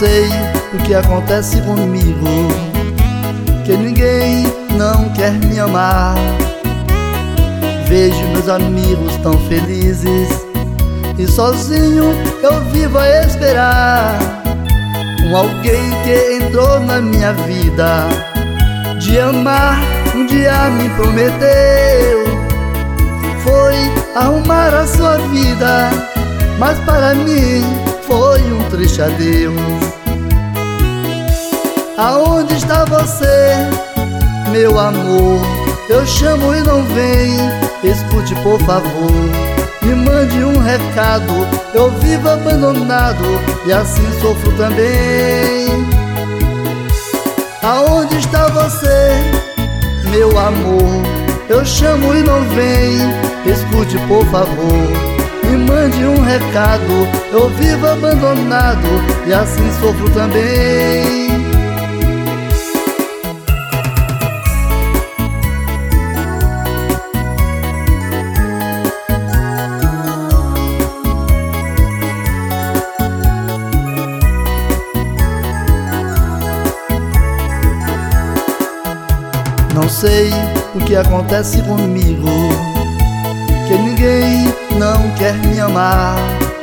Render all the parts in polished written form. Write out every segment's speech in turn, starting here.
sei o que acontece comigo, que ninguém não quer me amar. Vejo meus amigos tão felizes e sozinho eu vivo a esperar um alguém que entrou na minha vida. De amar, um dia me prometeu, foi arrumar a sua vida, mas para mim foi um triste adeus. Aonde está você, meu amor? Eu chamo e não vem. Escute, por favor, me mande um recado. Eu vivo abandonado e assim sofro também. Aonde está você, meu amor? Eu chamo e não vem. Escute, por favor, me mande um recado. Eu vivo abandonado e assim sofro também. Não sei o que acontece comigo, que ninguém não quer me amar.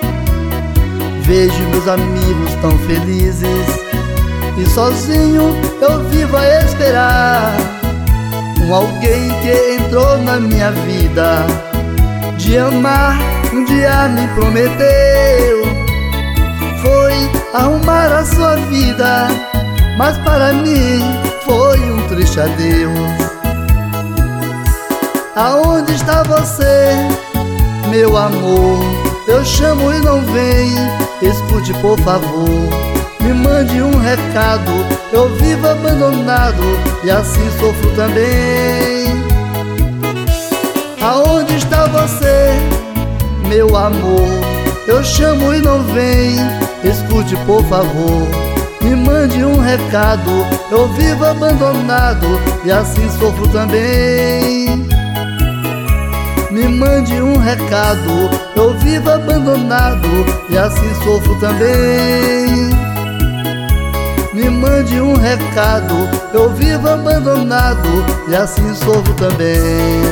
Vejo meus amigos tão felizes e sozinho eu vivo a esperar um alguém que entrou na minha vida. De amar, um dia me prometeu, foi arrumar a sua vida, mas para mim foi um triste adeus. Aonde está você, meu amor? Eu chamo e não vem. Escute, por favor, me mande um recado. Eu vivo abandonado e assim sofro também. Aonde está você, meu amor? Eu chamo e não vem. Escute, por favor, me mande um recado. Eu vivo abandonado e assim sofro também. Me mande um recado. Eu vivo abandonado e assim sofro também. Me mande um recado. Eu vivo abandonado e assim sofro também.